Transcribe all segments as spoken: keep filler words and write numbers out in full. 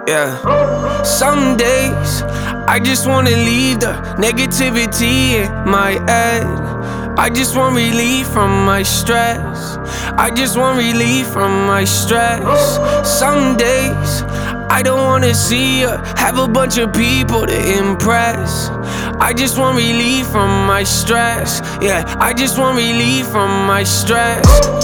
Yeah. Some days I just wanna leave the negativity in my head. I just want relief from my stress. I just want relief from my stress. Some days I don't wanna see or have a bunch of people to impress. I just want relief from my stress. Yeah, I just want relief from my stress.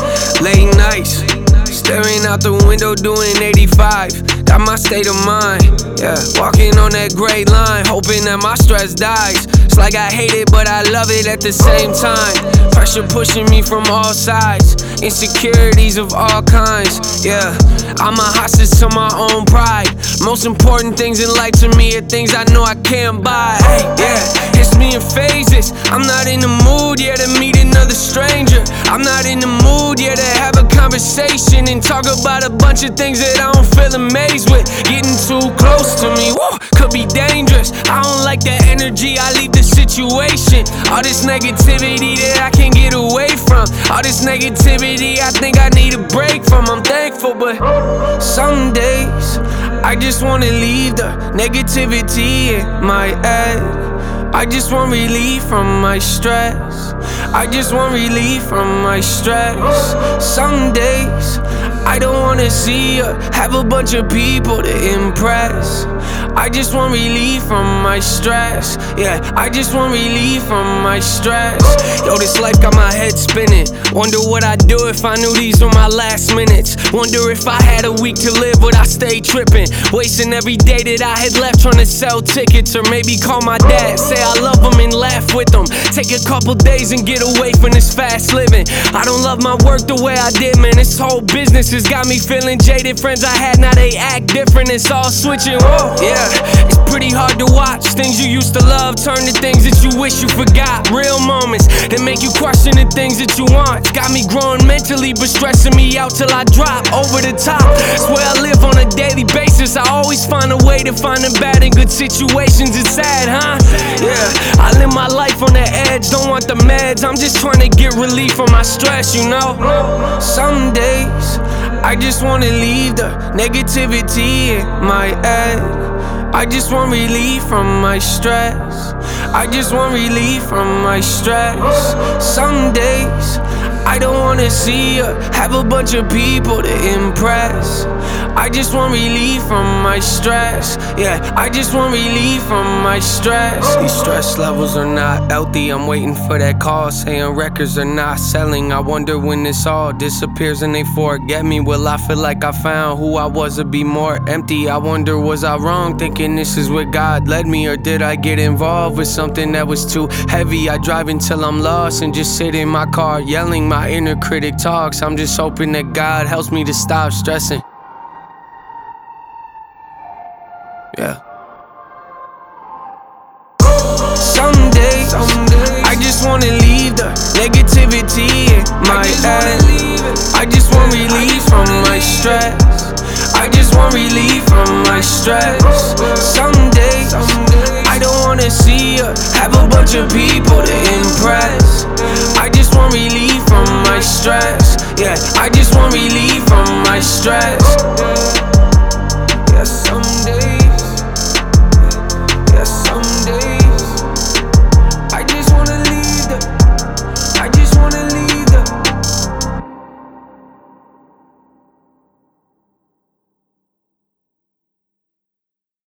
Late nights, staring out the window doing eighty-five. Got my state of mind, yeah. Walking on that gray line, hoping that my stress dies. It's like I hate it, but I love it at the same time. Pressure pushing me from all sides, insecurities of all kinds, yeah. I'm a hostage to my own pride. Most important things in life to me are things I know I can't buy. Hey, yeah, it's me in phases. I'm not in the mood yet to meet another stranger. I'm not in the mood yet to have a conversation and talk about a bunch of things that I don't feel amazed with. Getting too close to me, woo, could be dangerous. I don't like the energy, I leave the situation. All this negativity that I can't get away from. All this negativity I think I need a break from. I'm thankful, but some days I just wanna leave the negativity in my head. I just want relief from my stress. I just want relief from my stress. Some days I don't wanna see or have a bunch of people to impress. I just want relief from my stress. Yeah, I just want relief from my stress. Yo, this life got my head spinning. Wonder what I'd do if I knew these were my last minutes. Wonder if I had a week to live, would I stay tripping? Wasting every day that I had left trying to sell tickets. Or maybe call my dad, say I love him and laugh with him. Take a couple days and get away from this fast living. I don't love my work the way I did, man. This whole business has got me feeling jaded. Friends I had, now they act different. It's all switching, whoa, yeah. It's pretty hard to watch things you used to love turn to things that you wish you forgot. Real moments that make you question the things that you want. Got me growing mentally but stressing me out till I drop over the top. Swear I live on a daily basis. I always find a way to find the bad in good situations. It's sad, huh? Yeah, I live my life on the edge. Don't want the meds. I'm just trying to get relief from my stress, you know. Some days I just wanna leave the negativity in my head. I just want relief from my stress. I just want relief from my stress. Some days I don't wanna see or have a bunch of people to impress. I just want relief from my stress. Yeah, I just want relief from my stress. These stress levels are not healthy. I'm waiting for that call saying records are not selling. I wonder when this all disappears and they forget me. Will I feel like I found who I was or be more empty? I wonder, was I wrong thinking this is where God led me? Or did I get involved with something that was too heavy? I drive until I'm lost and just sit in my car yelling. My inner critic talks. I'm just hoping that God helps me to stop stressing. Yeah. Some days I just wanna leave the negativity in my head. I just want relief from my stress. I just want relief from my stress. Some days I don't wanna see or have a bunch of people to impress. I just want relief from my stress. Yeah, I just want relief from my stress.